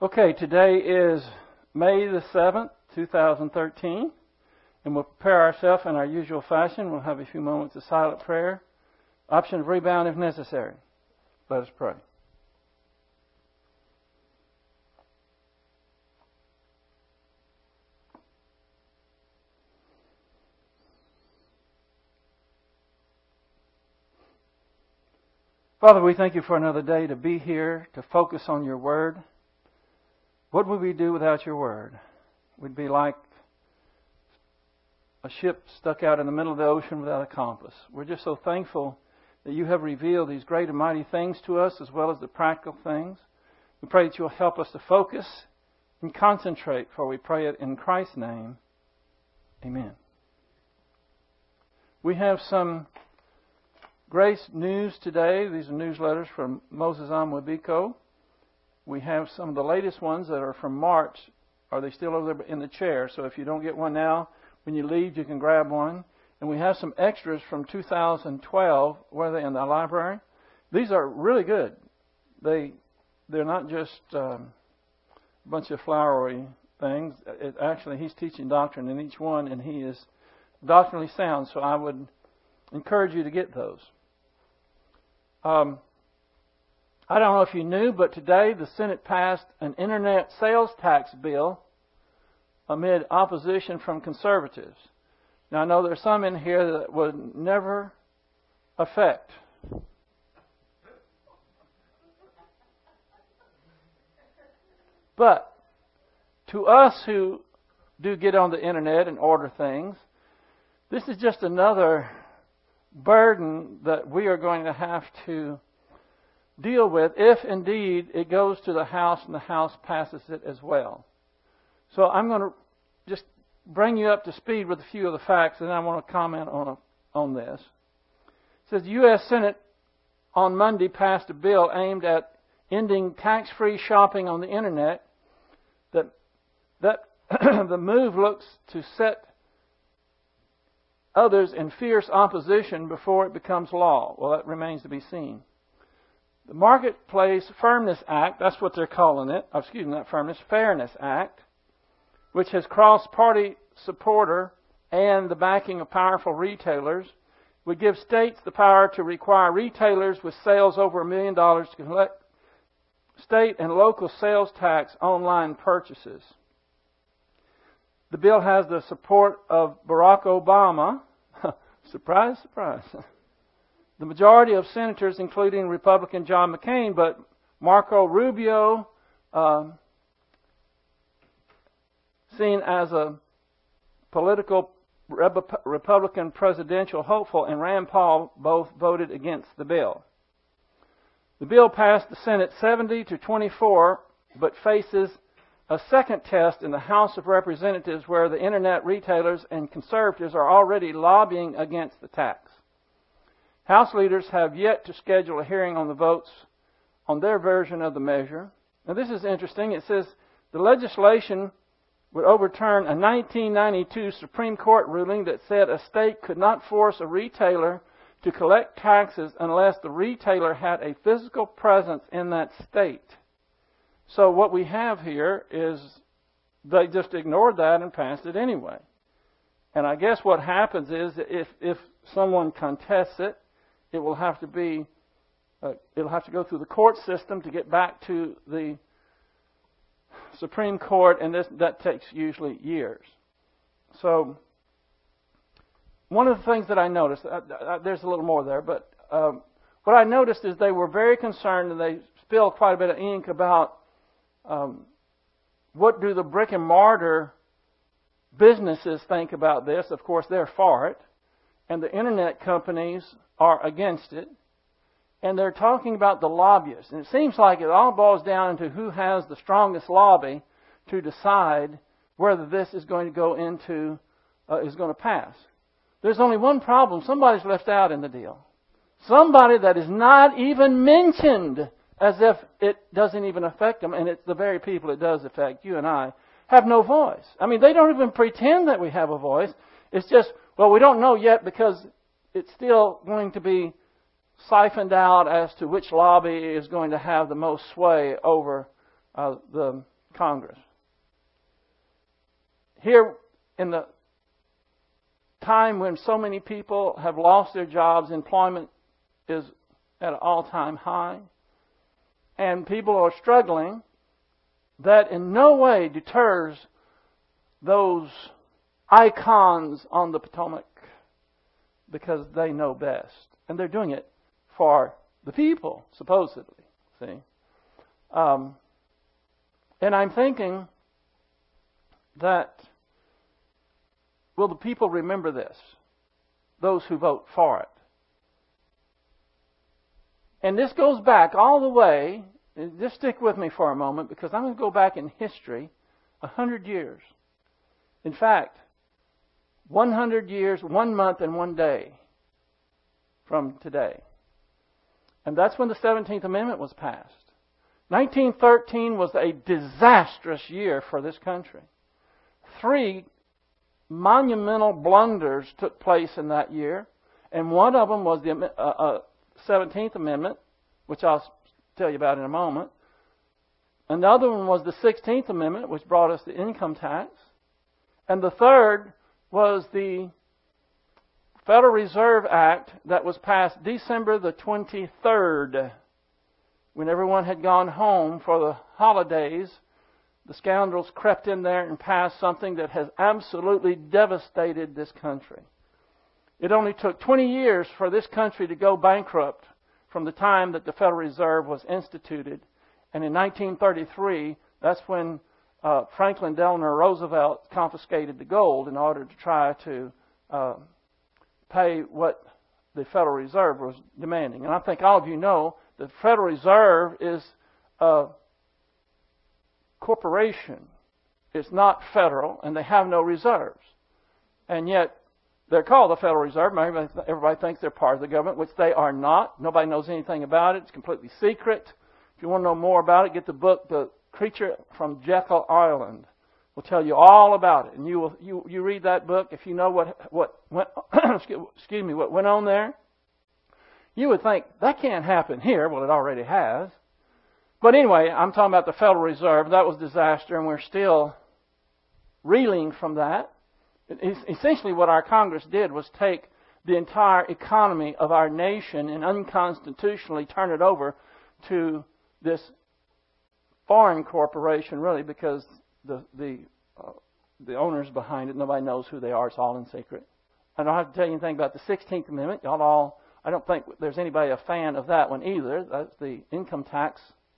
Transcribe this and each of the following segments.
Okay, today is May the 7th, 2013, and we'll prepare ourselves in our usual fashion. We'll have a few moments of silent prayer, option of rebound if necessary. Let us pray. Father, we thank you for another day to be here, to focus on your word. What would we do without your word? We'd be like a ship stuck out in the middle of the ocean without a compass. We're just so thankful that you have revealed these great and mighty things to us as well as the practical things. We pray that you'll help us to focus and concentrate, for we pray it in Christ's name. Amen. We have some grace news today. These are newsletters from Moses Amwabiko. We have some of the latest ones that are from March. Are they still over there in the chair? So if you don't get one now, when you leave, you can grab one. And we have some extras from 2012. Where are they in the library? These are really good. They're not just a bunch of flowery things. Actually, he's teaching doctrine in each one, and he is doctrinally sound. So I would encourage you to get those. I don't know if you knew, but today the Senate passed an internet sales tax bill amid opposition from conservatives. Now, I know there's some in here that would never affect. But to us who do get on the internet and order things, this is just another burden that we are going to have to deal with if indeed it goes to the House and the House passes it as well. So I'm going to just bring you up to speed with a few of the facts, and then I want to comment on this. It says the U.S. Senate on Monday passed a bill aimed at ending tax-free shopping on the internet. That the move looks to set others in fierce opposition before it becomes law. Well, that remains to be seen. The Marketplace Firmness Act, that's what they're calling it, Fairness Act, which has cross-party supporter and the backing of powerful retailers, would give states the power to require retailers with sales over $1 million to collect state and local sales tax online purchases. The bill has the support of Barack Obama. Surprise, surprise. The majority of senators, including Republican John McCain, but Marco Rubio, seen as a political Republican presidential hopeful, and Rand Paul both voted against the bill. The bill passed the Senate 70-24, but faces a second test in the House of Representatives, where the internet retailers and conservatives are already lobbying against the tax. House leaders have yet to schedule a hearing on the votes on their version of the measure. Now, this is interesting. It says the legislation would overturn a 1992 Supreme Court ruling that said a state could not force a retailer to collect taxes unless the retailer had a physical presence in that state. So what we have here is they just ignored that and passed it anyway. And I guess what happens is if someone contests it, it will have to be it'll have to go through the court system to get back to the Supreme Court, and that takes usually years. So one of the things that I noticed, there's a little more there, but what I noticed is they were very concerned, and they spilled quite a bit of ink about what do the brick and mortar businesses think about this. Of course, they're for it, and the internet companies are against it. And they're talking about the lobbyists. And it seems like it all boils down to who has the strongest lobby to decide whether this is going to go into, is going to pass. There's only one problem. Somebody's left out in the deal. Somebody that is not even mentioned, as if it doesn't even affect them. And it's the very people it does affect, you and I, have no voice. I mean, they don't even pretend that we have a voice. It's just, well, we don't know yet because it's still going to be siphoned out as to which lobby is going to have the most sway over the Congress. Here in the time when so many people have lost their jobs, employment is at an all-time high, and people are struggling, that in no way deters those icons on the Potomac, because they know best. And they're doing it for the people, supposedly. See? And I'm thinking that, will the people remember this? Those who vote for it. And this goes back all the way, just stick with me for a moment, because I'm going to go back in history 100 years. In fact, 100 years, 1 month, and 1 day from today. And that's when the 17th Amendment was passed. 1913 was a disastrous year for this country. 3 monumental blunders took place in that year, and one of them was the 17th Amendment, which I'll tell you about in a moment. Another one was the 16th Amendment, which brought us the income tax. And the third was the Federal Reserve Act that was passed December the 23rd. When everyone had gone home for the holidays, the scoundrels crept in there and passed something that has absolutely devastated this country. It only took 20 years for this country to go bankrupt from the time that the Federal Reserve was instituted. And in 1933, that's when Franklin Delano Roosevelt confiscated the gold in order to try to pay what the Federal Reserve was demanding. And I think all of you know the Federal Reserve is a corporation. It's not federal, and they have no reserves. And yet, they're called the Federal Reserve. Everybody thinks they're part of the government, which they are not. Nobody knows anything about it. It's completely secret. If you want to know more about it, get the book, The Creature from Jekyll Island. We'll tell you all about it. And you read that book, if you know what went what went on there, you would think, that can't happen here. Well, it already has. But anyway, I'm talking about the Federal Reserve. That was a disaster, and we're still reeling from that. Essentially, what our Congress did was take the entire economy of our nation and unconstitutionally turn it over to this foreign corporation, really, because the owners behind it, nobody knows who they are. It's all in secret. I don't have to tell you anything about the 16th Amendment. I don't think there's anybody a fan of that one either. That's the income tax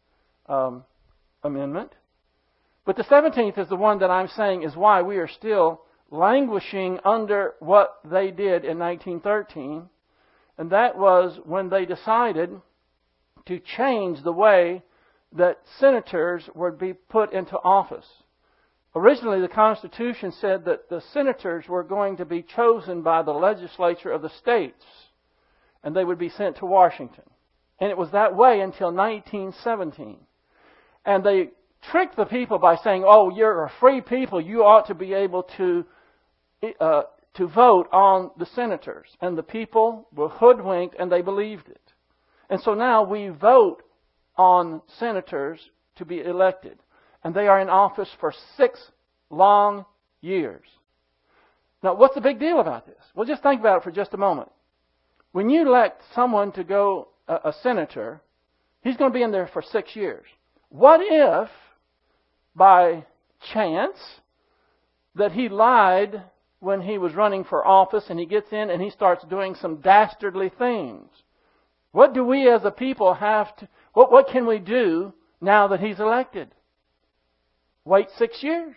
amendment. But the 17th is the one that I'm saying is why we are still languishing under what they did in 1913. And that was when they decided to change the way that senators would be put into office. Originally, the Constitution said that the senators were going to be chosen by the legislature of the states, and they would be sent to Washington. And it was that way until 1917. And they tricked the people by saying, oh, you're a free people, you ought to be able to vote on the senators. And the people were hoodwinked, and they believed it. And so now we vote on senators to be elected. And they are in office for 6 long years. Now, what's the big deal about this? Well, just think about it for just a moment. When you elect someone to go a senator, he's going to be in there for 6 years. What if, by chance, that he lied when he was running for office and he gets in and he starts doing some dastardly things? What do we as a people have to... What can we do now that he's elected? Wait 6 years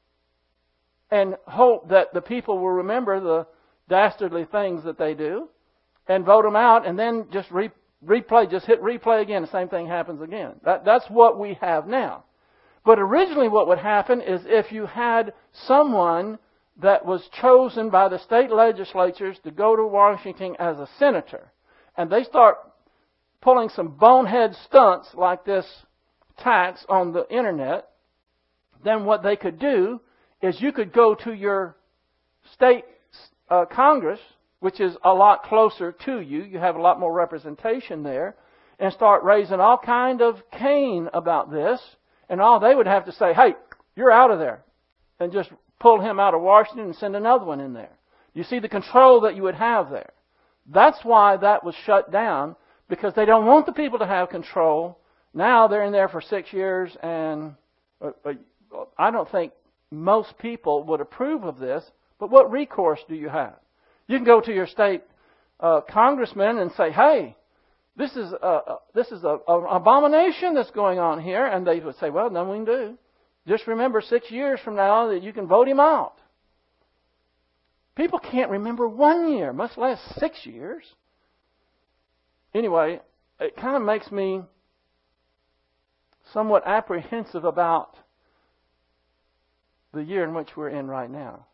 and hope that the people will remember the dastardly things that they do and vote them out, and then just replay, just hit replay again. The same thing happens again. That's what we have now. But originally what would happen is if you had someone that was chosen by the state legislatures to go to Washington as a senator, and they start pulling some bonehead stunts like this tax on the internet, then what they could do is you could go to your state Congress, which is a lot closer to you. You have a lot more representation there, and start raising all kind of cane about this And all they would have to say, hey, you're out of there. And just pull him out of Washington and send another one in there. You see the control that you would have there. That's why that was shut down, because they don't want the people to have control. Now they're in there for 6 years, and I don't think most people would approve of this, but what recourse do you have? You can go to your state congressman and say, hey, this is an abomination that's going on here. And they would say, well, nothing we can do. Just remember 6 years from now that you can vote him out. People can't remember 1 year, much less 6 years. Anyway, it kind of makes me somewhat apprehensive about the year in which we're in right now,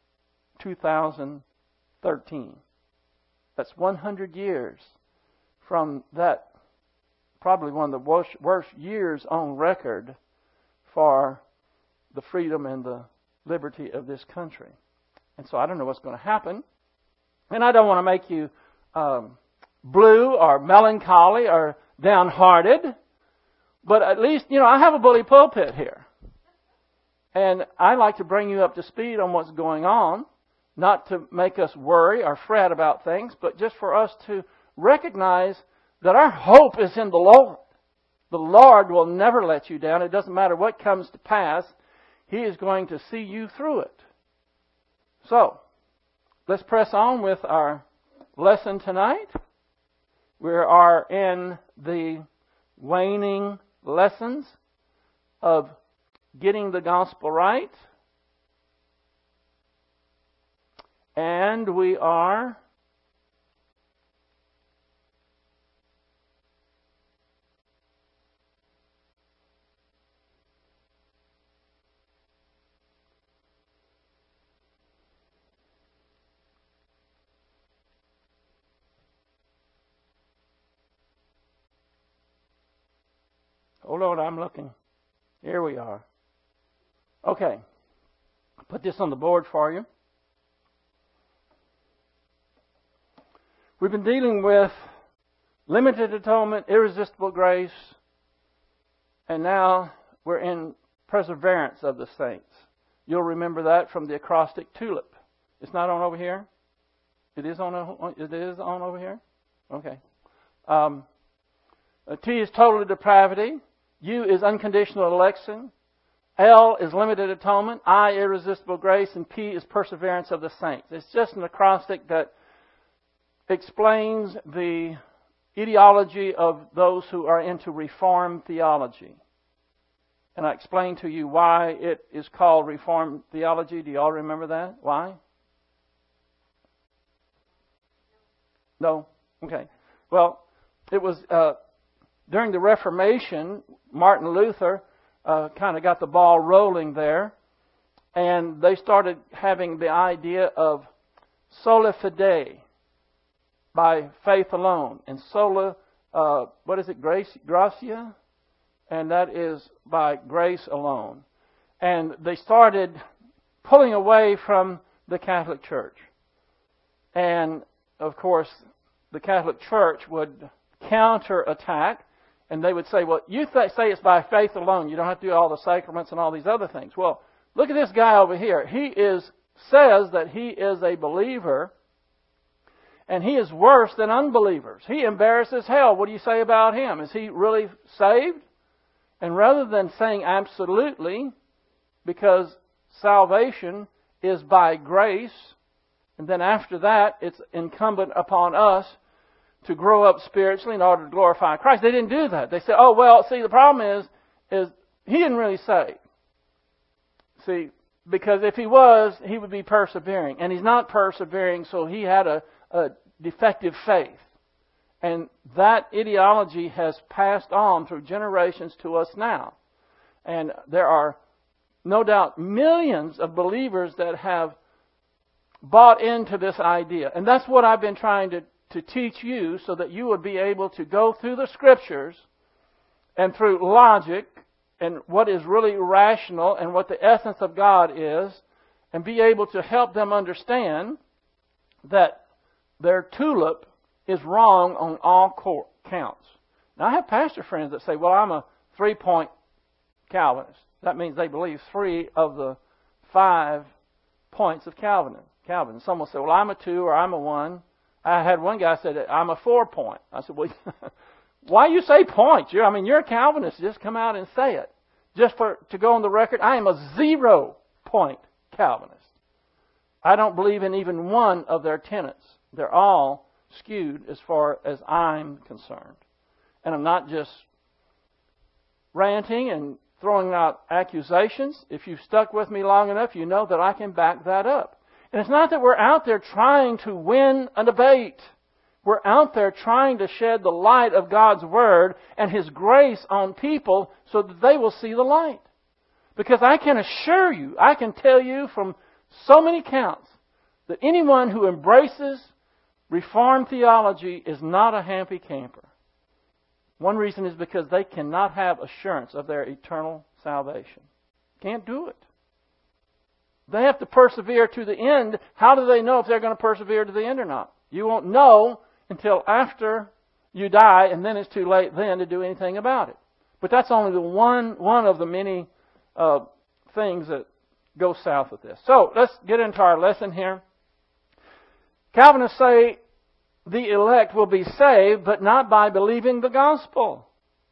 2013. That's 100 years from that, probably one of the worst years on record for the freedom and the liberty of this country. And so I don't know what's going to happen. And I don't want to make you blue or melancholy or downhearted. But at least, I have a bully pulpit here. And I like to bring you up to speed on what's going on. Not to make us worry or fret about things, but just for us to recognize that our hope is in the Lord. The Lord will never let you down. It doesn't matter what comes to pass. He is going to see you through it. So, let's press on with our lesson tonight. We are in the waning lessons of getting the gospel right. And we are hold on, I'm looking. Here we are. Okay. I'll put this on the board for you. We've been dealing with limited atonement, irresistible grace, and now we're in perseverance of the saints. You'll remember that from the acrostic TULIP. It's not on over here? It is on over here? Okay. T is total depravity. U is unconditional election. L is limited atonement. I, irresistible grace. And P is perseverance of the saints. It's just an acrostic that explains the ideology of those who are into Reformed theology. And I explained to you why it is called Reformed theology. Do you all remember that? Why? No? Okay. Well, it was during the Reformation, Martin Luther kind of got the ball rolling there. And they started having the idea of sola fide, by faith alone. And sola, gracia? And that is by grace alone. And they started pulling away from the Catholic Church. And, of course, the Catholic Church would counterattack, and they would say, well, you say it's by faith alone. You don't have to do all the sacraments and all these other things. Well, look at this guy over here. He says that he is a believer, and he is worse than unbelievers. He embarrasses hell. What do you say about him? Is he really saved? And rather than saying absolutely, because salvation is by grace, and then after that, it's incumbent upon us to grow up spiritually in order to glorify Christ. They didn't do that. They said, oh, well, see, the problem is he didn't really save. See, because if he was, he would be persevering. And he's not persevering, so he had a defective faith. And that ideology has passed on through generations to us now. And there are no doubt millions of believers that have bought into this idea. And that's what I've been trying to teach you, so that you would be able to go through the Scriptures and through logic and what is really rational and what the essence of God is, and be able to help them understand that their TULIP is wrong on all counts. Now, I have pastor friends that say, well, I'm a 3-point Calvinists. That means they believe 3 of the 5 points of Calvinism. Some will say, well, I'm a 2 or I'm a 1. I had one guy said, I'm a 4 point. I said, well, why you say points? You're a Calvinist. Just come out and say it. Just to go on the record, I am a 0 point Calvinist. I don't believe in even one of their tenets. They're all skewed as far as I'm concerned. And I'm not just ranting and throwing out accusations. If you've stuck with me long enough, you know that I can back that up. And it's not that we're out there trying to win a debate. We're out there trying to shed the light of God's Word and His grace on people so that they will see the light. Because I can assure you, I can tell you from so many counts that anyone who embraces Reformed theology is not a happy camper. One reason is because they cannot have assurance of their eternal salvation. Can't do it. They have to persevere to the end. How do they know if they're going to persevere to the end or not? You won't know until after you die, and then it's too late then to do anything about it. But that's only the one of the many things that go south with this. So let's get into our lesson here. Calvinists say the elect will be saved, but not by believing the gospel.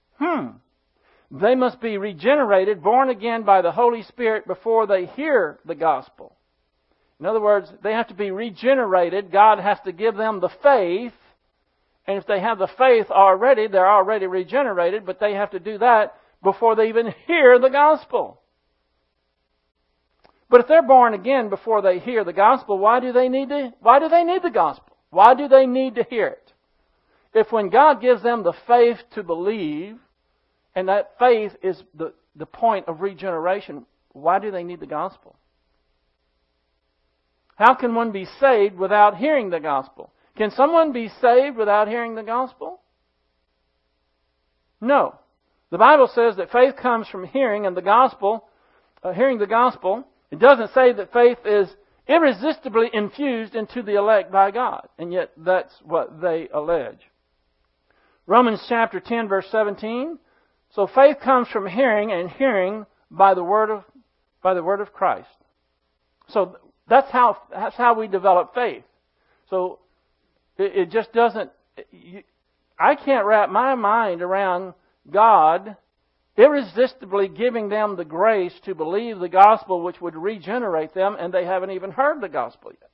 They must be regenerated, born again by the Holy Spirit before they hear the gospel. In other words, they have to be regenerated. God has to give them the faith. And if they have the faith already, they're already regenerated, but they have to do that before they even hear the gospel. But if they're born again before they hear the gospel, why do they need the gospel? Why do they need to hear it? If when God gives them the faith to believe, and that faith is the point of regeneration, why do they need the gospel? How can one be saved without hearing the gospel? Can someone be saved without hearing the gospel? No. The Bible says that faith comes from hearing, and the gospel, hearing the gospel. It doesn't say that faith is irresistibly infused into the elect by God, and yet that's what they allege. Romans chapter 10, verse 17. So faith comes from hearing, and hearing by the word of Christ. So that's how we develop faith. So it just doesn't. I can't wrap my mind around God irresistibly giving them the grace to believe the gospel, which would regenerate them, and they haven't even heard the gospel yet.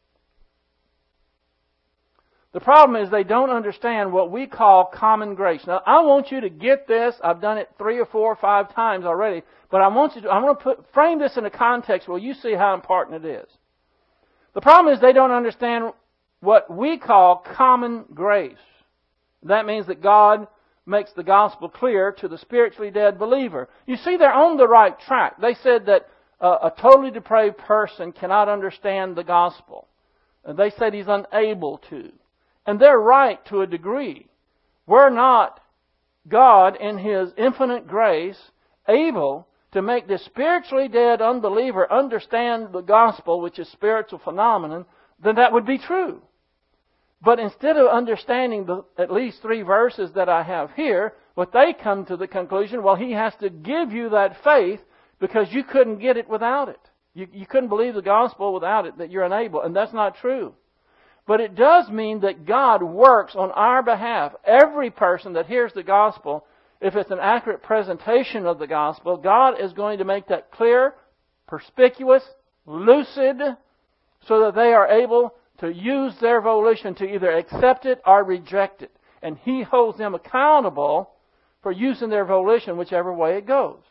The problem is they don't understand what we call common grace. Now, I want you to get this. I've done it 3 or 4 or 5 times already, but I'm going to frame this in a context where you see how important it is. The problem is they don't understand what we call common grace. That means that God makes the gospel clear to the spiritually dead believer. You see, they're on the right track. They said that a totally depraved person cannot understand the gospel. They said he's unable to. And they're right to a degree. We're not God in His infinite grace able to make this spiritually dead unbeliever understand the gospel, which is spiritual phenomenon, then that would be true. But instead of understanding the at least 3 verses that I have here, what they come to the conclusion, well, He has to give you that faith because you couldn't get it without it. You couldn't believe the gospel without it, that you're unable. And that's not true. But it does mean that God works on our behalf. Every person that hears the gospel, if it's an accurate presentation of the gospel, God is going to make that clear, perspicuous, lucid, so that they are able to use their volition to either accept it or reject it. And He holds them accountable for using their volition whichever way it goes.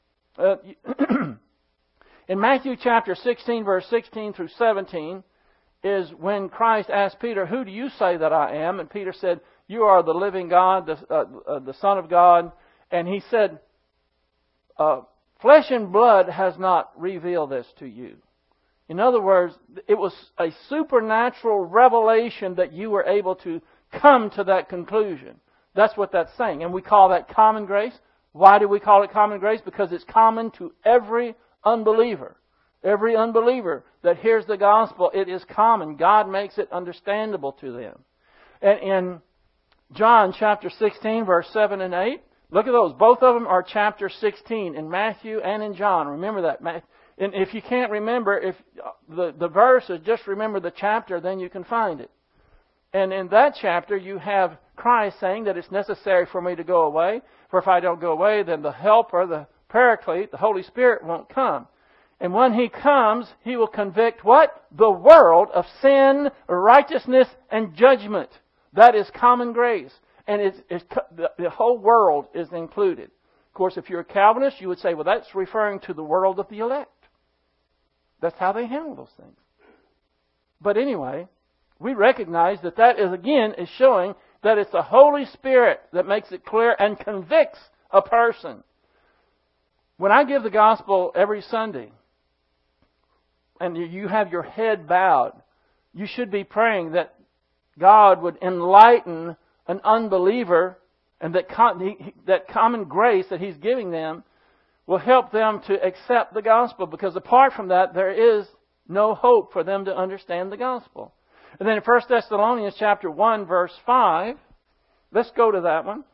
In Matthew chapter 16, verse 16 through 17, is when Christ asked Peter, "Who do you say that I am?" And Peter said, "You are the living God, the Son of God." And he said, "Flesh and blood has not revealed this to you." In other words, it was a supernatural revelation that you were able to come to that conclusion. That's what that's saying. And we call that common grace. Why do we call it common grace? Because it's common to every unbeliever. Every unbeliever that hears the gospel, it is common. God makes it understandable to them. And in John chapter 16, verse 7 and 8, Look at those. Both of them are chapter 16 in Matthew and in John. Remember that. And if you can't remember, if the verse is just remember the chapter, then you can find it. And in that chapter, you have Christ saying that it's necessary for me to go away. For if I don't go away, then the Helper, the Paraclete, the Holy Spirit won't come. And when He comes, He will convict what? The world of sin, righteousness, and judgment. That is common grace. And the whole world is included. Of course, if you're a Calvinist, you would say, well, that's referring to the world of the elect. That's how they handle those things. But anyway, we recognize that is, again, is showing that it's the Holy Spirit that makes it clear and convicts a person. When I give the gospel every Sunday, and you have your head bowed, you should be praying that God would enlighten an unbeliever, and that common grace that He's giving them will help them to accept the gospel, because apart from that, there is no hope for them to understand the gospel. And then in 1 Thessalonians chapter 1, verse 5, let's go to that one.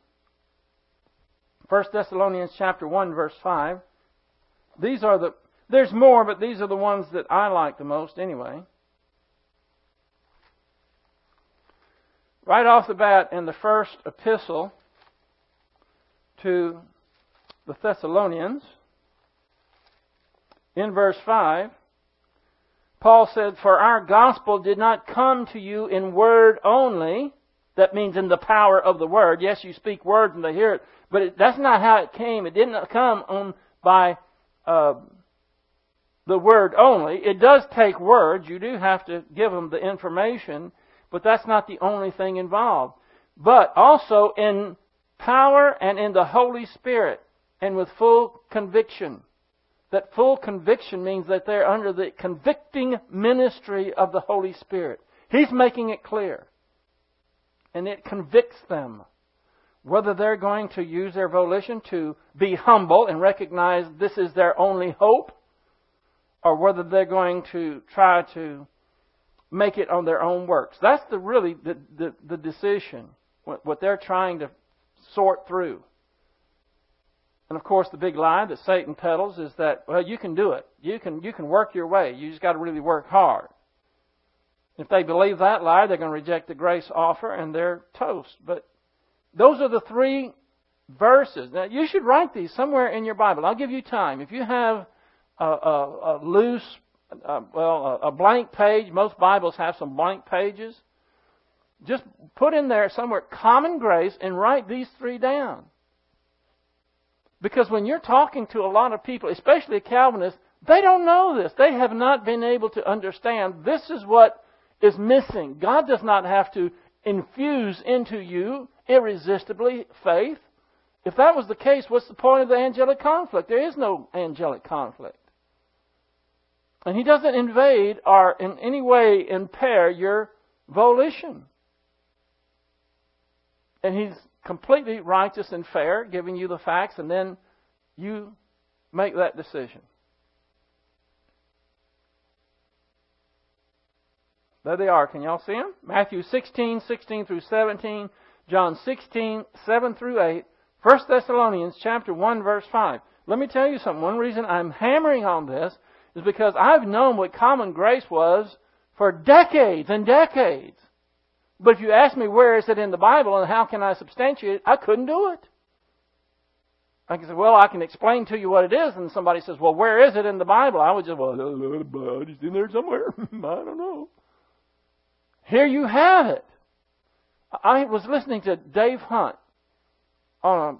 1 Thessalonians chapter 1, verse 5. There's more, but these are the ones that I like the most anyway. Right off the bat, in the first epistle to the Thessalonians, in verse 5, Paul said, "For our gospel did not come to you in word only." That means in the power of the word. Yes, you speak words and they hear it, but that's not how it came. It didn't come by the word only. It does take words. You do have to give them the information, but that's not the only thing involved. But also in power and in the Holy Spirit and with full conviction. That full conviction means that they're under the convicting ministry of the Holy Spirit. He's making it clear. And it convicts them. Whether they're going to use their volition to be humble and recognize this is their only hope, or whether they're going to try to make it on their own works. That's really the decision, what they're trying to sort through. And of course, the big lie that Satan peddles is that, well, you can do it. You can work your way. You just got to really work hard. If they believe that lie, they're going to reject the grace offer and they're toast. But those are the three verses. Now, you should write these somewhere in your Bible. I'll give you time. If you have a blank page, most Bibles have some blank pages, just put in there somewhere common grace and write these three down. Because when you're talking to a lot of people, especially Calvinists, they don't know this. They have not been able to understand this is what is missing. God does not have to infuse into you irresistibly faith. If that was the case, what's the point of the angelic conflict? There is no angelic conflict. And He doesn't invade or in any way impair your volition. And He's completely righteous and fair, giving you the facts, and then you make that decision. There they are. Can y'all see them? Matthew 16, 16 through 17, John 16, 7 through 8, 1 Thessalonians chapter 1, verse 5. Let me tell you something. One reason I'm hammering on this is because I've known what common grace was for decades and decades. But if you ask me where is it in the Bible and how can I substantiate it, I couldn't do it. I can say, well, I can explain to you what it is. And somebody says, well, where is it in the Bible? I would just, well, it's in there somewhere. I don't know. Here you have it. I was listening to Dave Hunt on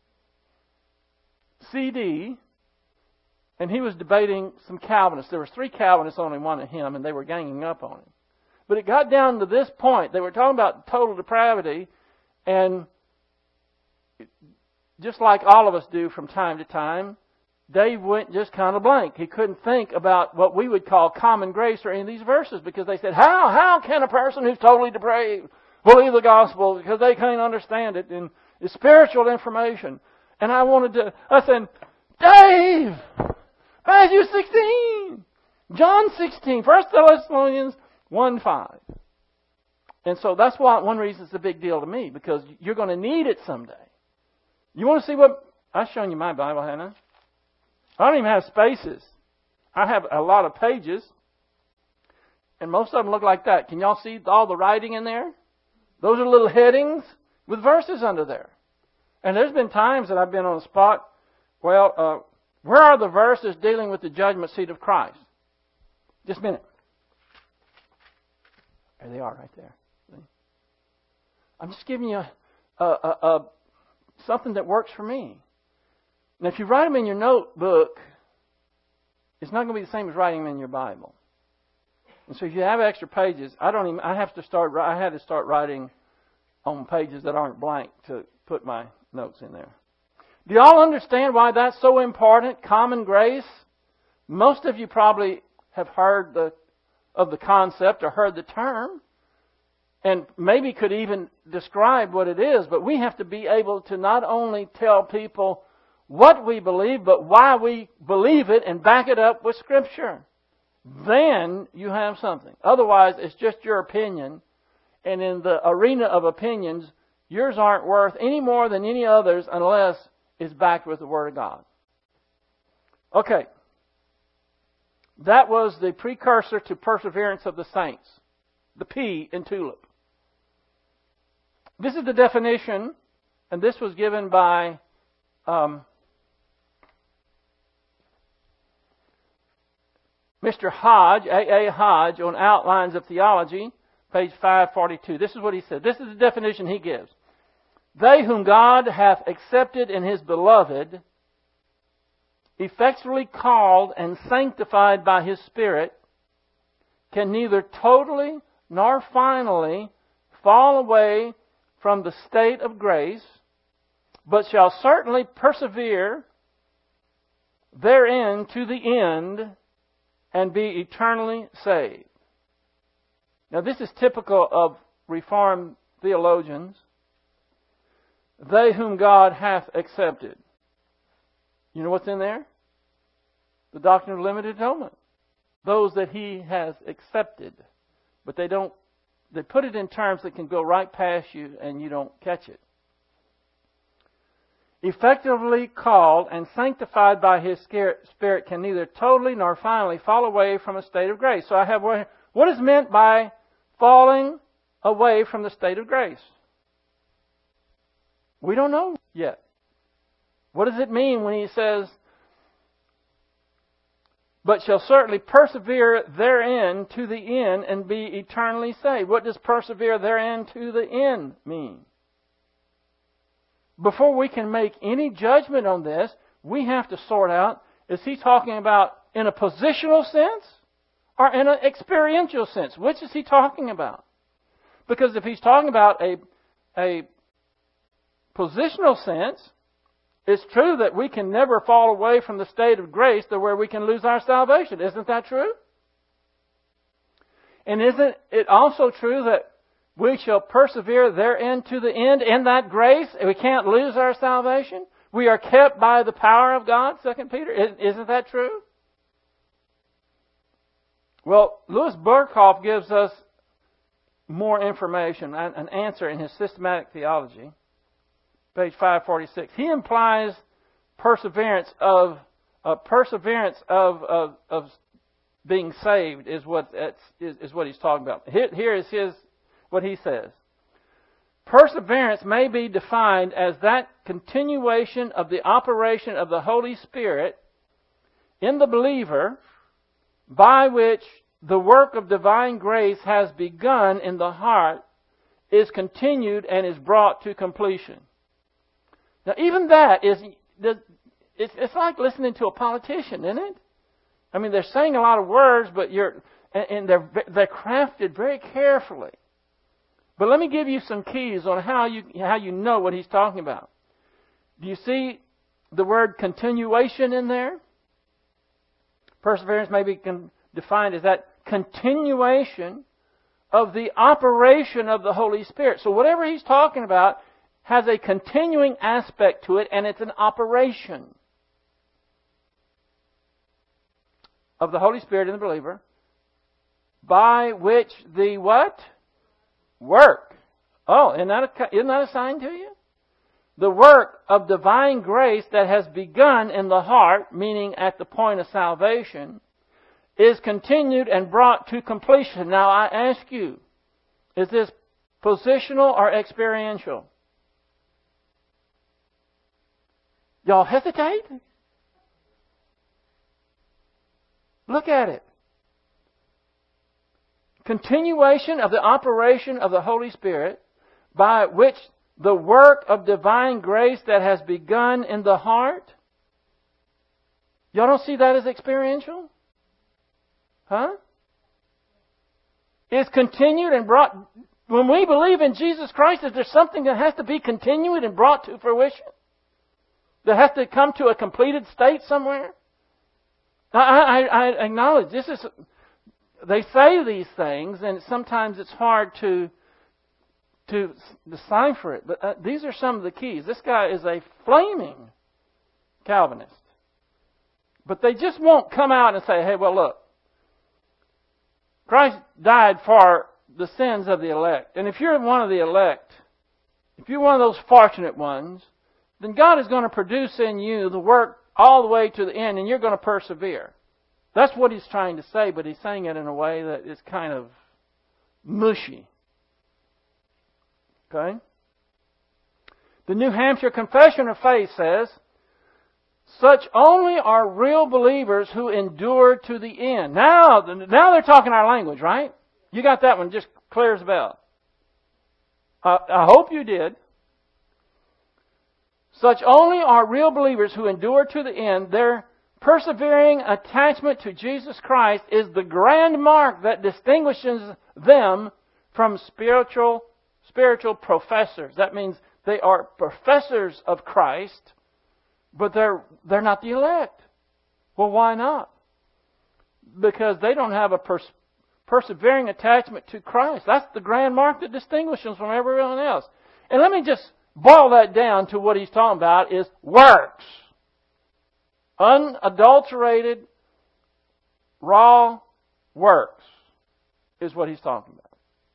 a CD, and he was debating some Calvinists. There was 3 Calvinists, only one of him, and they were ganging up on him. But it got down to this point. They were talking about total depravity, and just like all of us do from time to time, Dave went just kind of blank. He couldn't think about what we would call common grace or any of these verses, because they said, how can a person who's totally depraved believe the gospel? Because they can't understand it, and it's spiritual information. And I said, Dave, Matthew 16, John 16, 1 Thessalonians 1:5. And so that's why one reason it's a big deal to me, because you're going to need it someday. You want to see what... I've shown you my Bible, haven't I? I don't even have spaces. I have a lot of pages, and most of them look like that. Can y'all see all the writing in there? Those are little headings with verses under there. And there's been times that I've been on a spot, well, where are the verses dealing with the judgment seat of Christ? Just a minute. There they are right there. See? I'm just giving you something that works for me. Now, if you write them in your notebook, it's not going to be the same as writing them in your Bible. And so, if you have extra pages, I had to start writing on pages that aren't blank to put my notes in there. Do you all understand why that's so important? Common grace. Most of you probably have heard of the concept or heard the term, and maybe could even describe what it is. But we have to be able to not only tell people what we believe, but why we believe it and back it up with Scripture. Then you have something. Otherwise, it's just your opinion. And in the arena of opinions, yours aren't worth any more than any others unless it's backed with the Word of God. Okay. That was the precursor to perseverance of the saints. The P in TULIP. This is the definition, and this was given by Mr. Hodge, A.A. Hodge, on Outlines of Theology, page 542. This is what he said. This is the definition he gives. They whom God hath accepted in His beloved, effectually called and sanctified by His Spirit, can neither totally nor finally fall away from the state of grace, but shall certainly persevere therein to the end, and be eternally saved. Now, this is typical of Reformed theologians. They whom God hath accepted. You know what's in there? The doctrine of limited atonement. Those that He has accepted. But they put it in terms that can go right past you and you don't catch it. Effectively called and sanctified by His Spirit can neither totally nor finally fall away from a state of grace. So I have what is meant by falling away from the state of grace? We don't know yet. What does it mean when he says, but shall certainly persevere therein to the end and be eternally saved? What does persevere therein to the end mean? Before we can make any judgment on this, we have to sort out, is he talking about in a positional sense or in an experiential sense? Which is he talking about? Because if he's talking about a positional sense, it's true that we can never fall away from the state of grace to where we can lose our salvation. Isn't that true? And isn't it also true that we shall persevere therein to the end in that grace? We can't lose our salvation. We are kept by the power of God, 2 Peter. Isn't that true? Well, Louis Berkhoff gives us more information, an answer in his Systematic Theology, page 546. He implies perseverance of being saved is what he's talking about. Here is what he says. Perseverance may be defined as that continuation of the operation of the Holy Spirit in the believer by which the work of divine grace has begun in the heart, is continued, and is brought to completion. Now, even that it's like listening to a politician, isn't it? I mean, they're saying a lot of words, but they're crafted very carefully. But let me give you some keys on how you know what he's talking about. Do you see the word continuation in there? Perseverance may be defined as that continuation of the operation of the Holy Spirit. So whatever he's talking about has a continuing aspect to it, and it's an operation of the Holy Spirit in the believer, by which the what? Work. Oh, isn't that assigned to you? the work of divine grace that has begun in the heart, meaning at the point of salvation, is continued and brought to completion. Now I ask you, is this positional or experiential? Y'all hesitate? Look at it. Continuation of the operation of the Holy Spirit by which the work of divine grace that has begun in the heart. Y'all don't see that as experiential? Huh? Is continued and brought... When we believe in Jesus Christ, is there something that has to be continued and brought to fruition? That has to come to a completed state somewhere? I acknowledge this is... They say these things, and sometimes it's hard to decipher it. But these are some of the keys. This guy is a flaming Calvinist. But they just won't come out and say, hey, well, look, Christ died for the sins of the elect. And if you're one of the elect, if you're one of those fortunate ones, then God is going to produce in you the work all the way to the end, and you're going to persevere. That's what he's trying to say, but he's saying it in a way that is kind of mushy. Okay? The New Hampshire Confession of Faith says, such only are real believers who endure to the end. Now they're talking our language, right? You got that one just clear as a bell. I hope you did. Such only are real believers who endure to the end. Their persevering attachment to Jesus Christ is the grand mark that distinguishes them from spiritual professors. That means they are professors of Christ, but they're not the elect. Well, why not? Because they don't have a persevering attachment to Christ. That's the grand mark that distinguishes them from everyone else. And let me just boil that down to what he's talking about is works. Unadulterated, raw works is what he's talking about.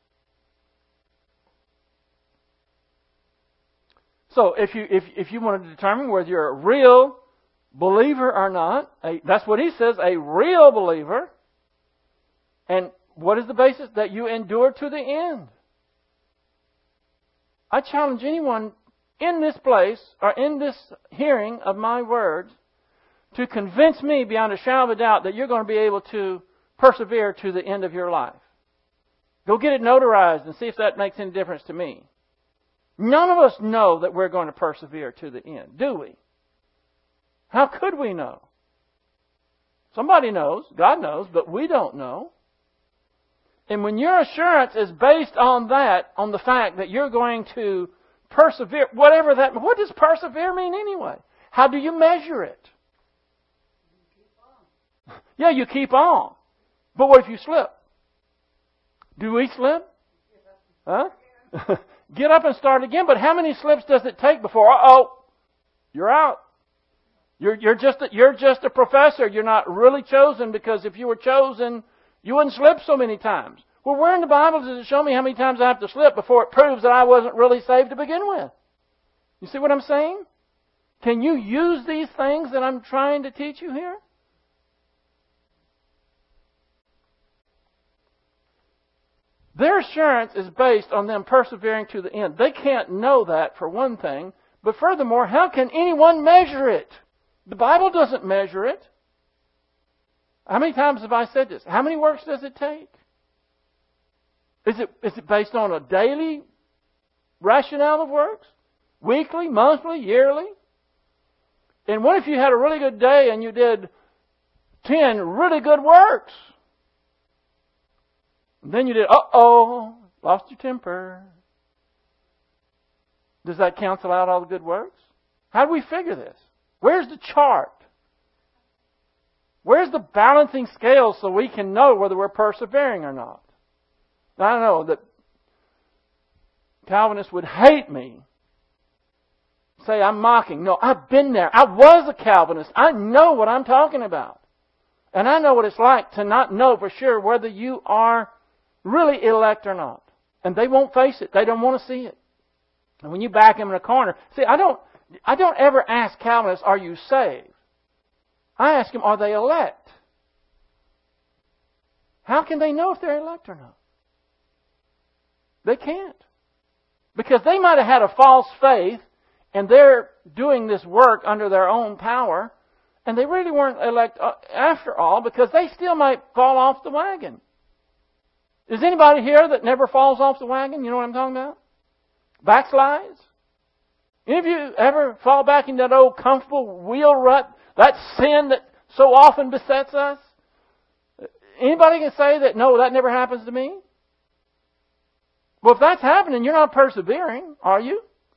So if you want to determine whether you're a real believer or not, that's what he says, a real believer. And what is the basis? That you endure to the end. I challenge anyone in this place or in this hearing of my words to convince me beyond a shadow of a doubt that you're going to be able to persevere to the end of your life. Go get it notarized and see if that makes any difference to me. None of us know that we're going to persevere to the end, do we? How could we know? Somebody knows, God knows, but we don't know. And when your assurance is based on that, on the fact that you're going to persevere, whatever that, what does persevere mean anyway? How do you measure it? Yeah, you keep on. But what if you slip? Do we slip? Huh? Get up and start again. But how many slips does it take before, you're out? You're just a professor. You're not really chosen, because if you were chosen, you wouldn't slip so many times. Well, where in the Bible does it show me how many times I have to slip before it proves that I wasn't really saved to begin with? You see what I'm saying? Can you use these things that I'm trying to teach you here? Their assurance is based on them persevering to the end. They can't know that, for one thing. But furthermore, how can anyone measure it? The Bible doesn't measure it. How many times have I said this? How many works does it take? Is it based on a daily rationale of works? Weekly, monthly, yearly? And what if you had a really good day and you did 10 really good works? And then you did, lost your temper. Does that cancel out all the good works? How do we figure this? Where's the chart? Where's the balancing scale so we can know whether we're persevering or not? Now, I know that Calvinists would hate me. Say I'm mocking. No, I've been there. I was a Calvinist. I know what I'm talking about. And I know what it's like to not know for sure whether you are really elect or not. And they won't face it. They don't want to see it. And when you back them in a corner, see, I don't ever ask Calvinists, are you saved? I ask them, are they elect? How can they know if they're elect or not? They can't. Because they might have had a false faith, and they're doing this work under their own power, and they really weren't elect after all, because they still might fall off the wagon. Is anybody here that never falls off the wagon? You know what I'm talking about? Backslides? Any of you ever fall back in that old comfortable wheel rut, that sin that so often besets us? Anybody can say that, no, that never happens to me? Well, if that's happening, you're not persevering, are you?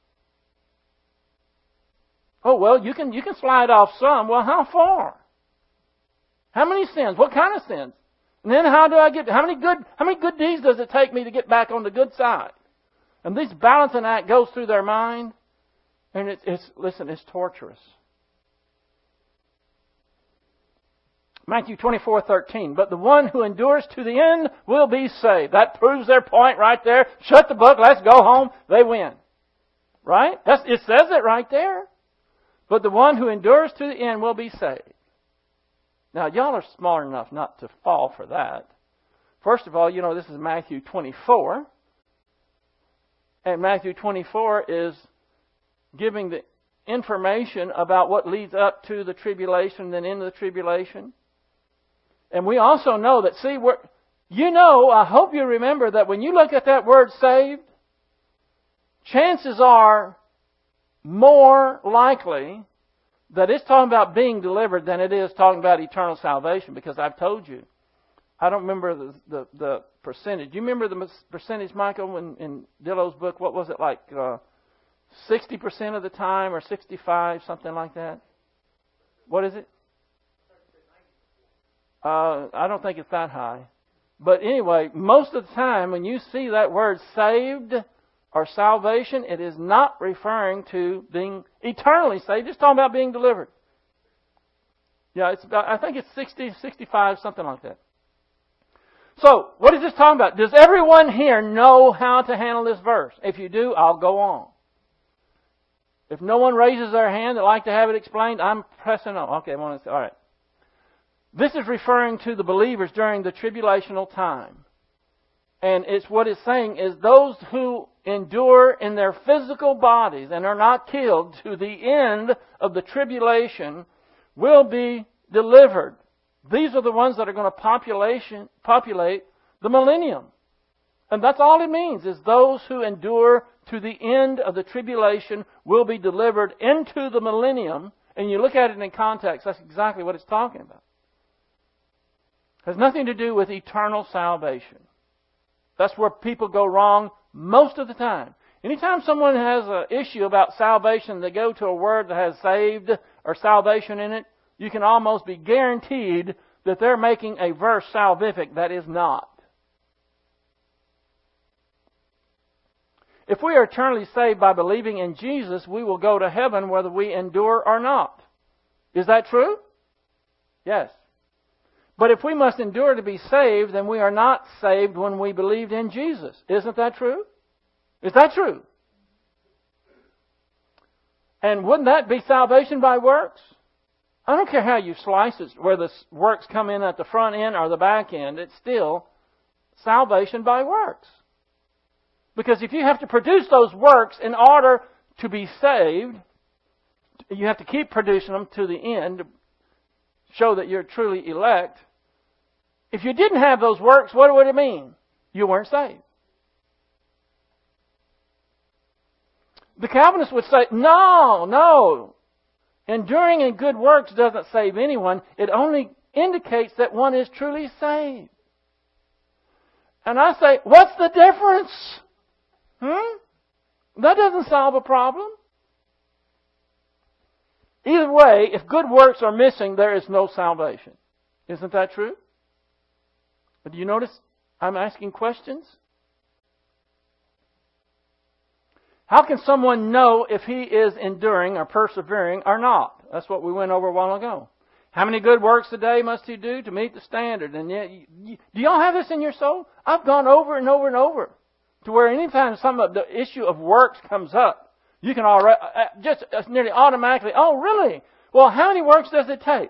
Oh, well, you can slide off some. Well, how far? How many sins? What kind of sins? And then how many good deeds does it take me to get back on the good side? And this balancing act goes through their mind, and it's torturous. Matthew 24:13. But the one who endures to the end will be saved. That proves their point right there. Shut the book, let's go home. They win. Right? It says it right there. But the one who endures to the end will be saved. Now, y'all are smart enough not to fall for that. First of all, you know this is Matthew 24. And Matthew 24 is giving the information about what leads up to the tribulation and then into the tribulation. And we also know that, I hope you remember that when you look at that word saved, chances are more likely that it's talking about being delivered than it is talking about eternal salvation, because I've told you. I don't remember the percentage. Do you remember the percentage, Michael, in Dillo's book? What was it, like 60% of the time or 65, something like that? What is it? I don't think it's that high. But anyway, most of the time when you see that word saved or salvation, it is not referring to being eternally saved. It's talking about being delivered. Yeah, I think it's 60, 65, something like that. So, what is this talking about? Does everyone here know how to handle this verse? If you do, I'll go on. If no one raises their hand, they'd like to have it explained, I'm pressing on. Okay, all right. This is referring to the believers during the tribulational time. And what it's saying is those who endure in their physical bodies and are not killed to the end of the tribulation will be delivered. These are the ones that are going to populate the millennium. And that's all it means, is those who endure to the end of the tribulation will be delivered into the millennium. And you look at it in context, that's exactly what it's talking about. It has nothing to do with eternal salvation. That's where people go wrong most of the time. Anytime someone has an issue about salvation, they go to a word that has saved or salvation in it, you can almost be guaranteed that they're making a verse salvific that is not. If we are eternally saved by believing in Jesus, we will go to heaven whether we endure or not. Is that true? Yes. But if we must endure to be saved, then we are not saved when we believed in Jesus. Isn't that true? Is that true? And wouldn't that be salvation by works? I don't care how you slice it, whether the works come in at the front end or the back end, it's still salvation by works. Because if you have to produce those works in order to be saved, you have to keep producing them to the end to show that you're truly elect. If you didn't have those works, what would it mean? You weren't saved. The Calvinists would say, no. Enduring in good works doesn't save anyone. It only indicates that one is truly saved. And I say, what's the difference? That doesn't solve a problem. Either way, if good works are missing, there is no salvation. Isn't that true? But do you notice I'm asking questions? How can someone know if he is enduring or persevering or not? That's what we went over a while ago. How many good works a day must he do to meet the standard? And yet, do y'all have this in your soul? I've gone over and over and over to where anytime some of the issue of works comes up, you can already just nearly automatically, oh, really? Well, how many works does it take?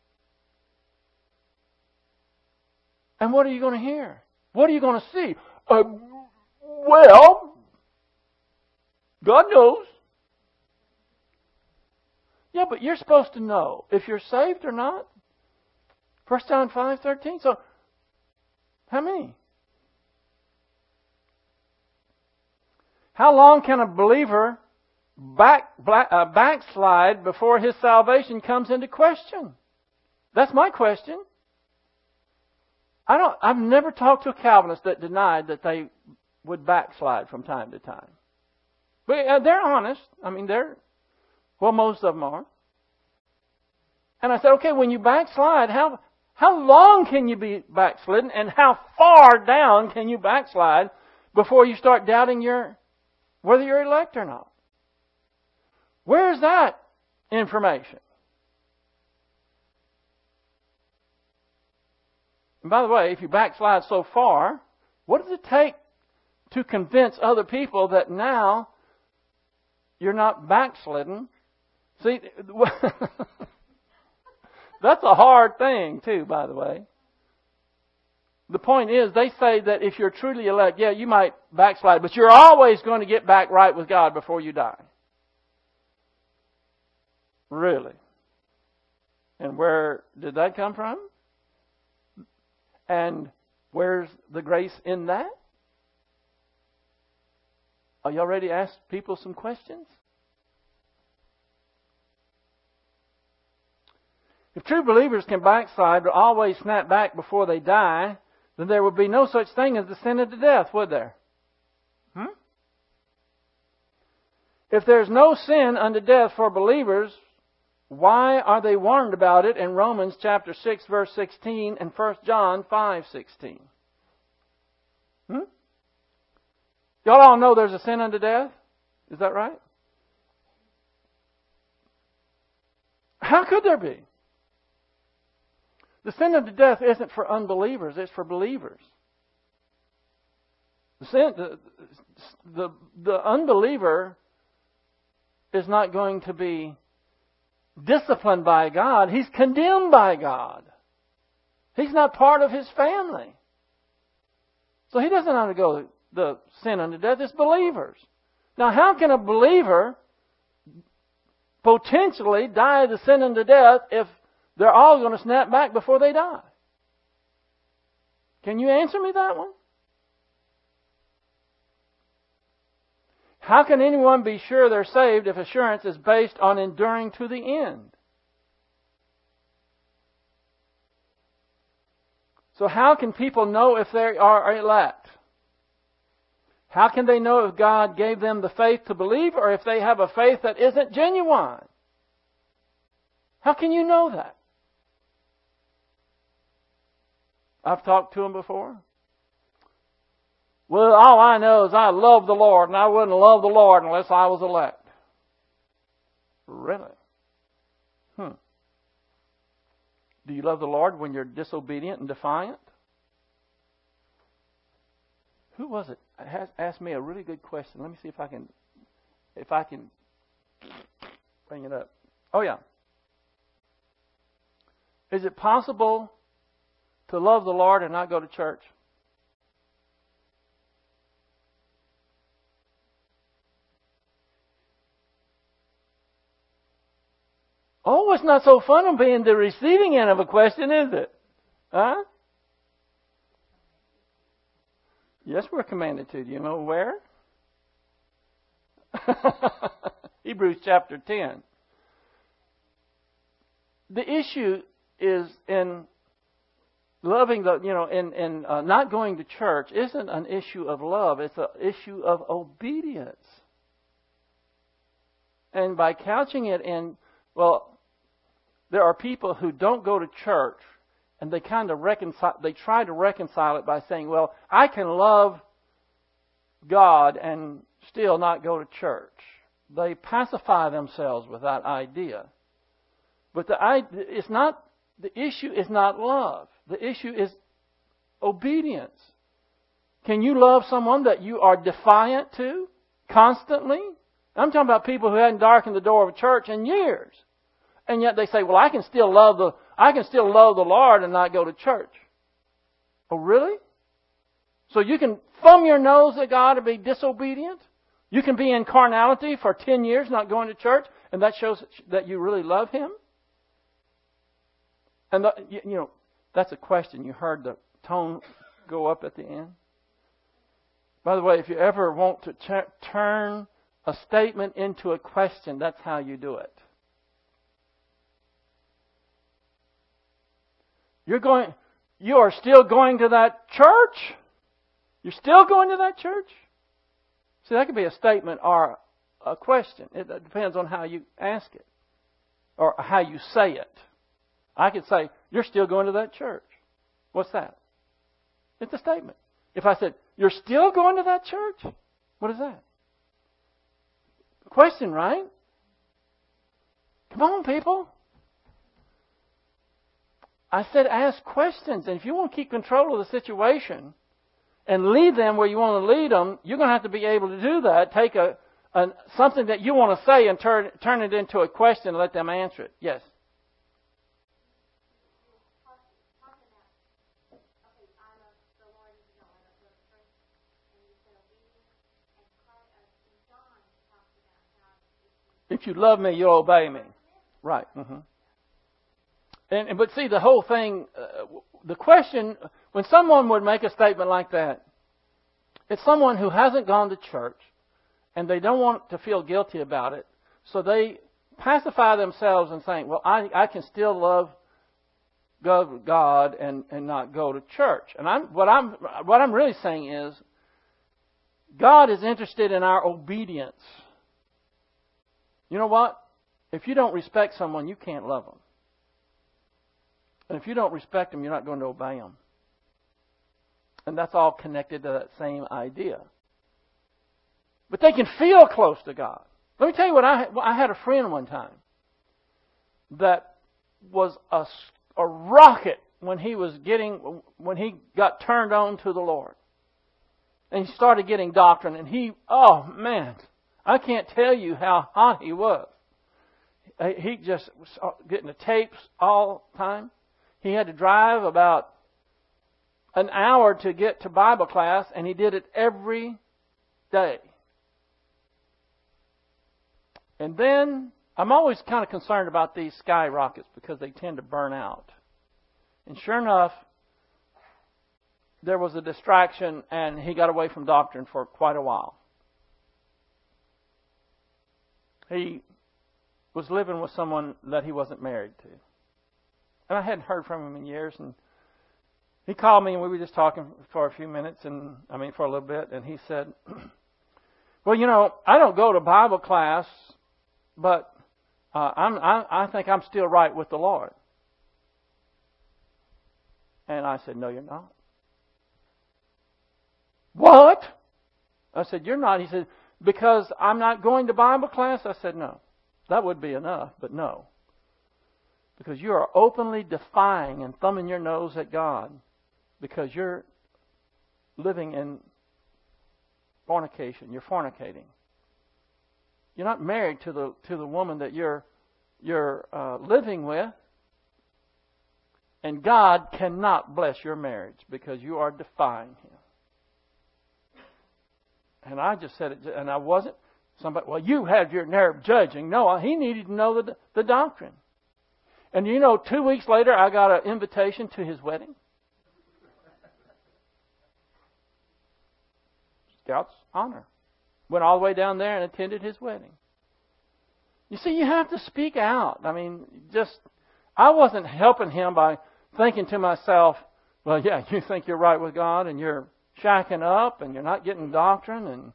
And what are you going to hear? What are you going to see? Well, God knows. Yeah, but you're supposed to know if you're saved or not. 1 John 5:13. So, how many? How long can a believer backslide before his salvation comes into question? That's my question. I've never talked to a Calvinist that denied that they would backslide from time to time. But they're honest. I mean, most of them are. And I said, okay, when you backslide, how long can you be backslidden, and how far down can you backslide before you start doubting whether you're elect or not? Where's that information? And by the way, if you backslide so far, what does it take to convince other people that now you're not backslidden? See, that's a hard thing too, by the way. The point is, they say that if you're truly elect, yeah, you might backslide, but you're always going to get back right with God before you die. Really? And where did that come from? And where's the grace in that? Are y'all ready to ask people some questions? If true believers can backslide but always snap back before they die, then there would be no such thing as the sin unto death, would there? If there's no sin unto death for believers, why are they warned about it in Romans chapter 6, verse 16 and 1 John 5:16? Y'all all know there's a sin unto death? Is that right? How could there be? The sin unto death isn't for unbelievers, it's for believers. The unbeliever is not going to be disciplined by God. He's condemned by God. He's not part of His family. So he doesn't undergo the sin unto death. It's believers. Now, how can a believer potentially die the sin unto death if they're all going to snap back before they die? Can you answer me that one? How can anyone be sure they're saved if assurance is based on enduring to the end? So how can people know if they are elect? How can they know if God gave them the faith to believe or if they have a faith that isn't genuine? How can you know that? I've talked to them before. Well, all I know is I love the Lord, and I wouldn't love the Lord unless I was elect. Really? Do you love the Lord when you're disobedient and defiant? Who was it? Asked me a really good question. Let me see if I can bring it up. Oh yeah. Is it possible to love the Lord and not go to church? Oh, it's not so fun on being the receiving end of a question, is it? Huh? Yes, we're commanded to. Do you know where? Hebrews chapter 10. The issue is in loving in not going to church isn't an issue of love. It's an issue of obedience. And by couching it in, there are people who don't go to church, and they kind of they try to reconcile it by saying, well, I can love God and still not go to church. They pacify themselves with that idea. But the issue is not love. The issue is obedience. Can you love someone that you are defiant to constantly? I'm talking about people who hadn't darkened the door of a church in years. And yet they say, well, I can still love the Lord and not go to church. Oh, really? So you can thumb your nose at God and be disobedient? You can be in carnality for 10 years not going to church, and that shows that you really love Him? And, that's a question. You heard the tone go up at the end. By the way, if you ever want to turn a statement into a question, that's how you do it. You are still going to that church? You're still going to that church? See, that could be a statement or a question. It depends on how you ask it or how you say it. I could say, you're still going to that church. What's that? It's a statement. If I said, you're still going to that church? What is that? Question, right? Come on, people. I said ask questions. And if you want to keep control of the situation and lead them where you want to lead them, you're going to have to be able to do that. Take something that you want to say and turn it into a question and let them answer it. Yes? If you love me, you'll obey me. Right. Mm-hmm. But see, the whole thing, the question, when someone would make a statement like that, it's someone who hasn't gone to church and they don't want to feel guilty about it. So they pacify themselves and saying, well, I can still love God and not go to church. And what I'm really saying is, God is interested in our obedience. You know what? If you don't respect someone, you can't love them. And if you don't respect them, you're not going to obey them. And that's all connected to that same idea. But they can feel close to God. Let me tell you what I had a friend one time that was a rocket when he got turned on to the Lord. And he started getting doctrine. And I can't tell you how hot he was. He just was getting the tapes all the time. He had to drive about an hour to get to Bible class, and he did it every day. And then, I'm always kind of concerned about these skyrockets because they tend to burn out. And sure enough, there was a distraction, and he got away from doctrine for quite a while. He was living with someone that he wasn't married to. And I hadn't heard from him in years. And he called me and we were just talking for a few minutes, for a little bit. And he said, well, I don't go to Bible class, but I think I'm still right with the Lord. And I said, no, you're not. What? I said, you're not. He said, because I'm not going to Bible class? I said, no. That would be enough, but no. Because you are openly defying and thumbing your nose at God because you're living in fornication. You're fornicating. You're not married to the woman that you're living with. And God cannot bless your marriage because you are defying Him. And I just said it, and I wasn't. Somebody, well, you had your nerve judging. No, he needed to know the doctrine. And 2 weeks later, I got an invitation to his wedding. Scout's honor. Went all the way down there and attended his wedding. You see, you have to speak out. I wasn't helping him by thinking to myself, well, yeah, you think you're right with God and you're shacking up and you're not getting doctrine. And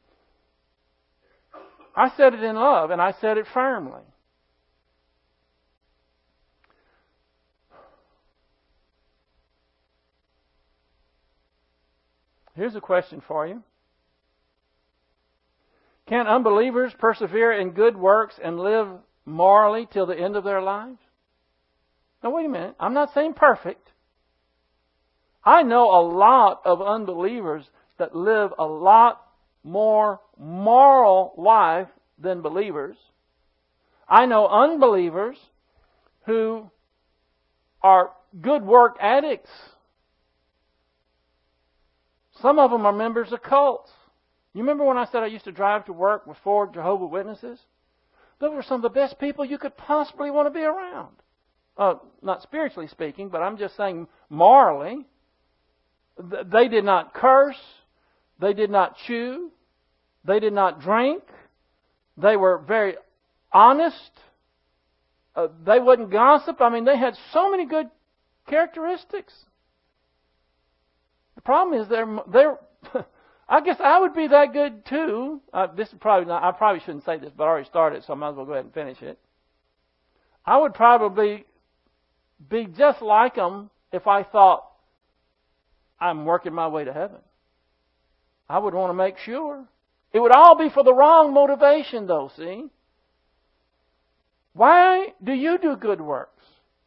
I said it in love and I said it firmly. Here's a question for you. Can unbelievers persevere in good works and live morally till the end of their lives? Now, wait a minute. I'm not saying perfect. I know a lot of unbelievers that live a lot more moral life than believers. I know unbelievers who are good work addicts. Some of them are members of cults. You remember when I said I used to drive to work with 4 Jehovah's Witnesses? Those were some of the best people you could possibly want to be around. Not spiritually speaking, but I'm just saying morally. They did not curse. They did not chew. They did not drink. They were very honest. They wouldn't gossip. I mean, they had so many good characteristics. The problem is they're I guess I would be that good too. This is probably not, I probably shouldn't say this, but I already started, so I might as well go ahead and finish it. I would probably be just like them if I thought I'm working my way to heaven. I would want to make sure. It would all be for the wrong motivation, though, see? Why do you do good works?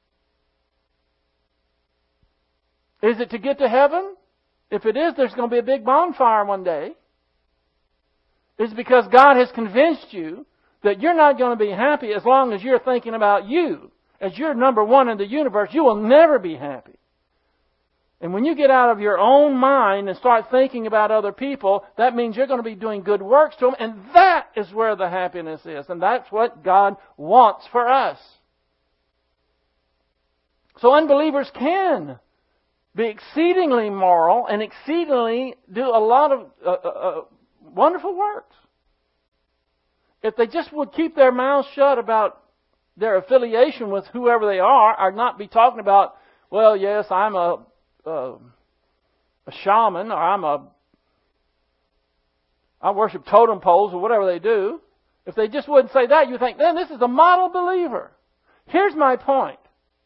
Is it to get to heaven? If it is, there's going to be a big bonfire one day. Is it because God has convinced you that you're not going to be happy as long as you're thinking about you? As you're number one in the universe, you will never be happy. And when you get out of your own mind and start thinking about other people, that means you're going to be doing good works to them, and that is where the happiness is. And that's what God wants for us. So unbelievers can be exceedingly moral and exceedingly do a lot of wonderful works. If they just would keep their mouths shut about their affiliation with whoever they are, or not be talking about, well, yes, I'm a shaman, or I worship totem poles, or whatever they do. If they just wouldn't say that, you think, then this is a model believer. Here's my point.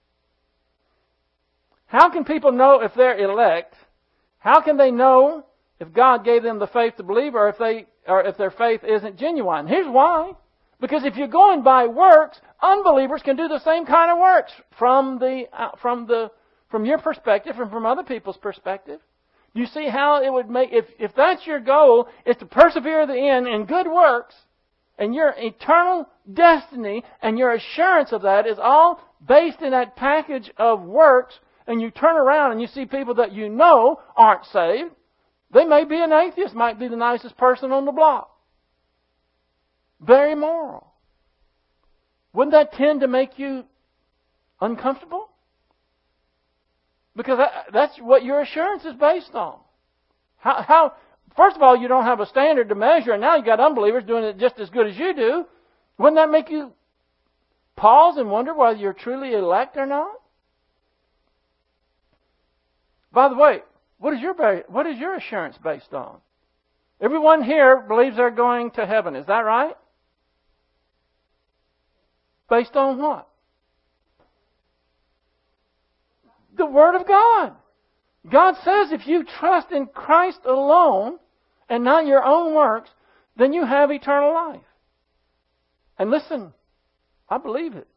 How can people know if they're elect? How can they know if God gave them the faith to believe, or if their faith isn't genuine? Here's why. Because if you're going by works, unbelievers can do the same kind of works from your perspective and from other people's perspective. You see how it would make, if that's your goal, is to persevere to the end in good works, and your eternal destiny and your assurance of that is all based in that package of works, and you turn around and you see people that you know aren't saved. They may be an atheist, might be the nicest person on the block. Very moral. Wouldn't that tend to make you uncomfortable? Because that's what your assurance is based on. How? First of all, you don't have a standard to measure, and now you've got unbelievers doing it just as good as you do. Wouldn't that make you pause and wonder whether you're truly elect or not? By the way, what is your assurance based on? Everyone here believes they're going to heaven. Is that right? Based on what? The Word of God. God says if you trust in Christ alone and not your own works, then you have eternal life. And listen, I believe it.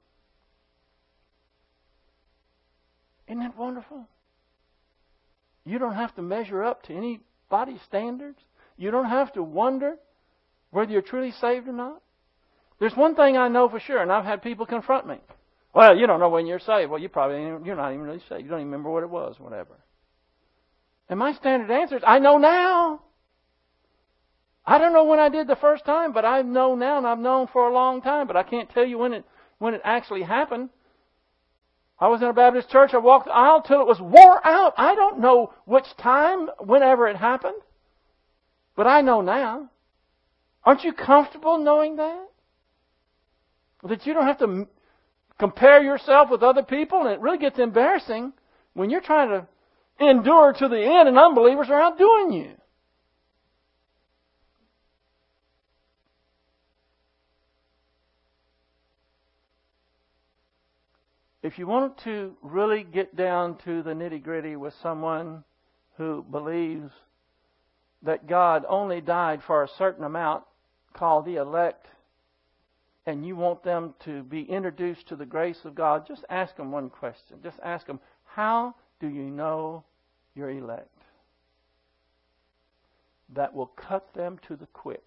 Isn't that wonderful? You don't have to measure up to anybody's standards. You don't have to wonder whether you're truly saved or not. There's one thing I know for sure, and I've had people confront me. Well, you don't know when you're saved. Well, you're not even really saved. You don't even remember what it was, whatever. And my standard answer is, I know now. I don't know when I did the first time, but I know now, and I've known for a long time, but I can't tell you when it actually happened. I was in a Baptist church. I walked the aisle till it was wore out. I don't know which time, whenever it happened. But I know now. Aren't you comfortable knowing that? That you don't have to compare yourself with other people, and it really gets embarrassing when you're trying to endure to the end and unbelievers are outdoing you. If you want to really get down to the nitty-gritty with someone who believes that God only died for a certain amount called the elect, and you want them to be introduced to the grace of God, just ask them one question. Just ask them, how do you know you're elect? that will cut them to the quick.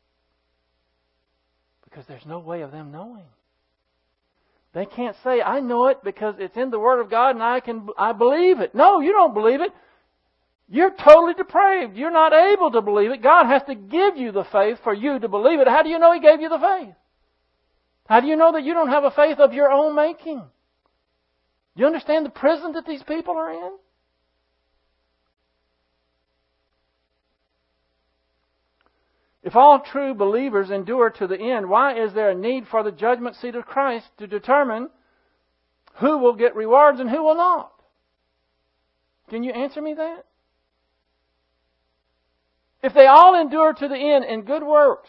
Because there's no way of them knowing. They can't say, I know it because it's in the Word of God and I believe it. No, you don't believe it. You're totally depraved. You're not able to believe it. God has to give you the faith for you to believe it. How do you know He gave you the faith? How do you know that you don't have a faith of your own making? Do you understand the prison that these people are in? If all true believers endure to the end, why is there a need for the judgment seat of Christ to determine who will get rewards and who will not? Can you answer me that? If they all endure to the end in good works,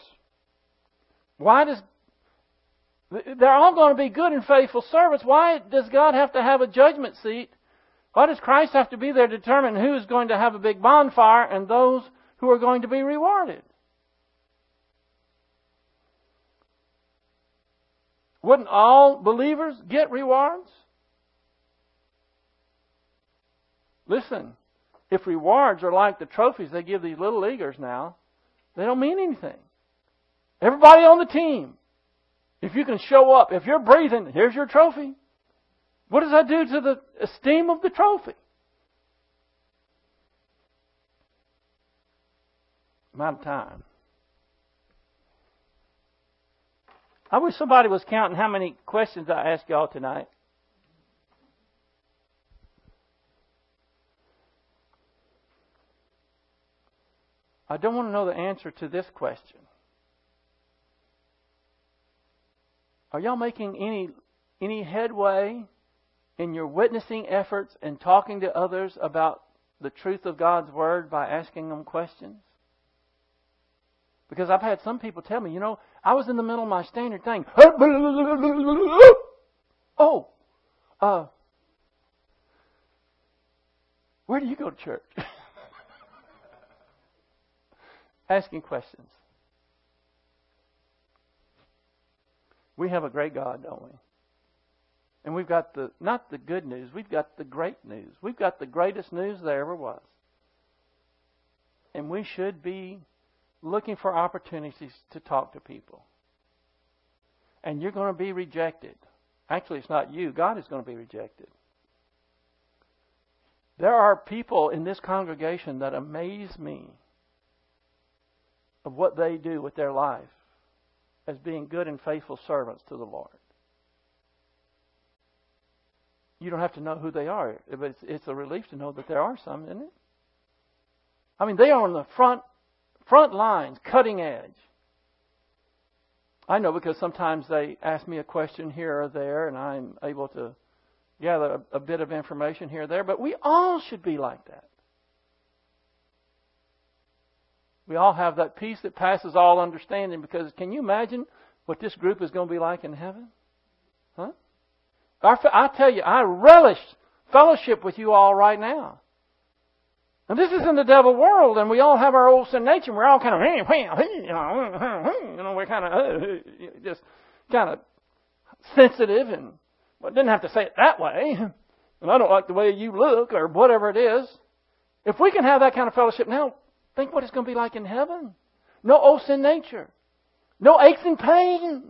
they're all going to be good and faithful servants. Why does God have to have a judgment seat? Why does Christ have to be there to determine who is going to have a big bonfire and those who are going to be rewarded? Wouldn't all believers get rewards? Listen, if rewards are like the trophies they give these little leaguers now, they don't mean anything. Everybody on the team, if you can show up, if you're breathing, here's your trophy. What does that do to the esteem of the trophy? I'm out of time. I wish somebody was counting how many questions I asked y'all tonight. I don't want to know the answer to this question. Are y'all making any headway in your witnessing efforts and talking to others about the truth of God's Word by asking them questions? Because I've had some people tell me, I was in the middle of my standard thing. Where do you go to church? Asking questions. We have a great God, don't we? And we've got not the good news, we've got the great news. We've got the greatest news there ever was. And we should be looking for opportunities to talk to people. And you're going to be rejected. Actually, it's not you. God is going to be rejected. There are people in this congregation that amaze me of what they do with their life as being good and faithful servants to the Lord. You don't have to know who they are, but it's a relief to know that there are some, isn't it? I mean, they are on the front lines, cutting edge. I know because sometimes they ask me a question here or there, and I'm able to gather a bit of information here or there, but we all should be like that. We all have that peace that passes all understanding, because can you imagine what this group is going to be like in heaven? Huh? I tell you, I relish fellowship with you all right now. And this is in the devil world, and we all have our old sin nature. And we're all kind of, we're kind of just kind of sensitive, and didn't have to say it that way. And I don't like the way you look, or whatever it is. If we can have that kind of fellowship now, think what it's going to be like in heaven. No old sin nature, no aches and pains.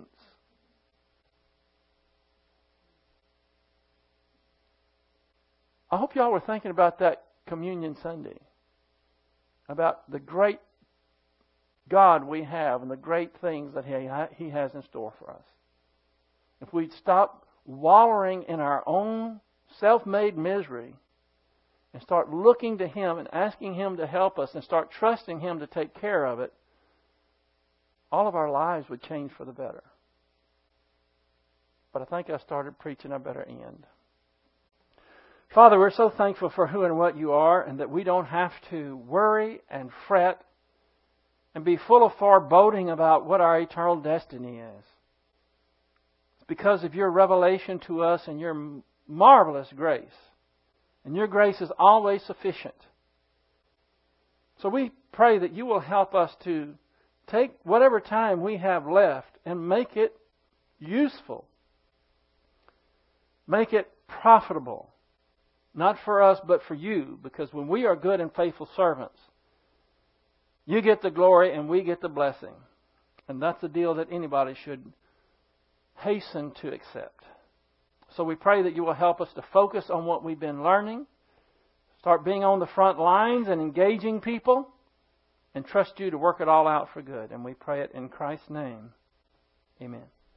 I hope y'all were thinking about that Communion Sunday, about the great God we have and the great things that He has in store for us. If we'd stop wallowing in our own self-made misery and start looking to Him and asking Him to help us and start trusting Him to take care of it, all of our lives would change for the better. But I think I started preaching a better end. Father, we're so thankful for who and what You are, and that we don't have to worry and fret and be full of foreboding about what our eternal destiny is. It's because of Your revelation to us and Your marvelous grace. And Your grace is always sufficient. So we pray that You will help us to take whatever time we have left and make it useful. Make it profitable. Not for us, but for You. Because when we are good and faithful servants, You get the glory and we get the blessing. And that's a deal that anybody should hasten to accept. So we pray that you will help us to focus on what we've been learning, start being on the front lines and engaging people, and trust you to work it all out for good. And we pray it in Christ's name. Amen.